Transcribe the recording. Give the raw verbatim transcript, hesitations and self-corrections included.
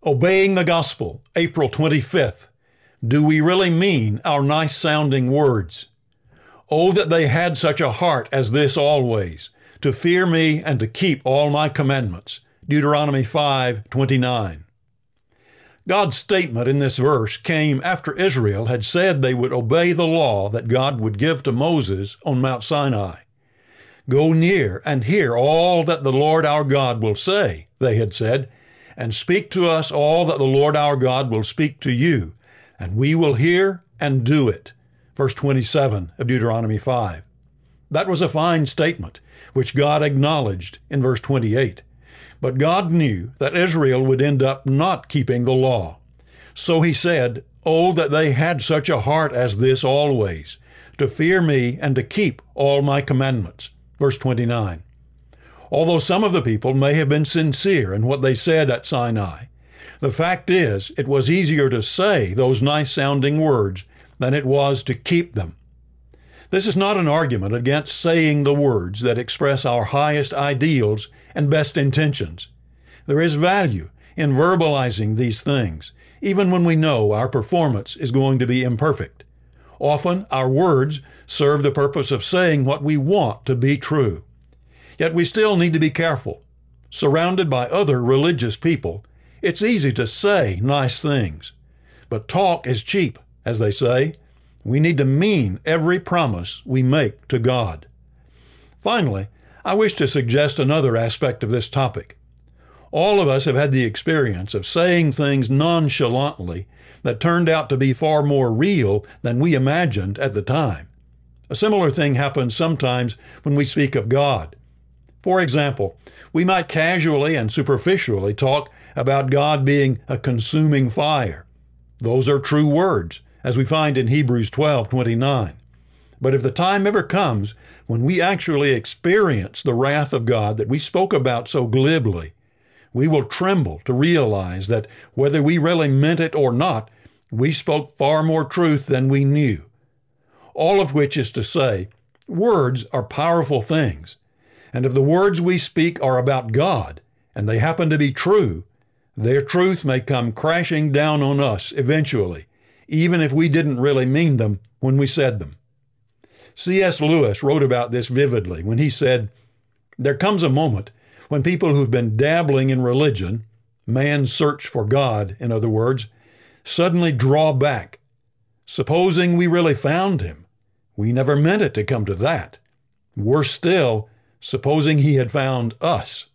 Obeying the Gospel, April twenty-fifth. Do we really mean our nice-sounding words? Oh, that they had such a heart as this always, to fear me and to keep all my commandments. Deuteronomy five twenty-nine. God's statement in this verse came after Israel had said they would obey the law that God would give to Moses on Mount Sinai. Go near and hear all that the Lord our God will say, they had said, and speak to us all that the Lord our God will speak to you, and we will hear and do it. Verse twenty-seven of Deuteronomy five. That was a fine statement, which God acknowledged in verse twenty-eight. But God knew that Israel would end up not keeping the law. So he said, Oh, that they had such a heart as this always, to fear me and to keep all my commandments. Verse twenty-nine. Although some of the people may have been sincere in what they said at Sinai, the fact is it was easier to say those nice-sounding words than it was to keep them. This is not an argument against saying the words that express our highest ideals and best intentions. There is value in verbalizing these things, even when we know our performance is going to be imperfect. Often our words serve the purpose of saying what we want to be true. Yet we still need to be careful. Surrounded by other religious people, it's easy to say nice things. But talk is cheap, as they say. We need to mean every promise we make to God. Finally, I wish to suggest another aspect of this topic. All of us have had the experience of saying things nonchalantly that turned out to be far more real than we imagined at the time. A similar thing happens sometimes when we speak of God. For example, we might casually and superficially talk about God being a consuming fire. Those are true words, as we find in Hebrews twelve twenty-nine. But if the time ever comes when we actually experience the wrath of God that we spoke about so glibly, we will tremble to realize that whether we really meant it or not, we spoke far more truth than we knew. All of which is to say, words are powerful things. And if the words we speak are about God, and they happen to be true, their truth may come crashing down on us eventually, even if we didn't really mean them when we said them. C S Lewis wrote about this vividly when he said, There comes a moment when people who've been dabbling in religion, man's search for God, in other words, suddenly draw back. Supposing we really found him, we never meant it to come to that. Worse still, supposing he had found us.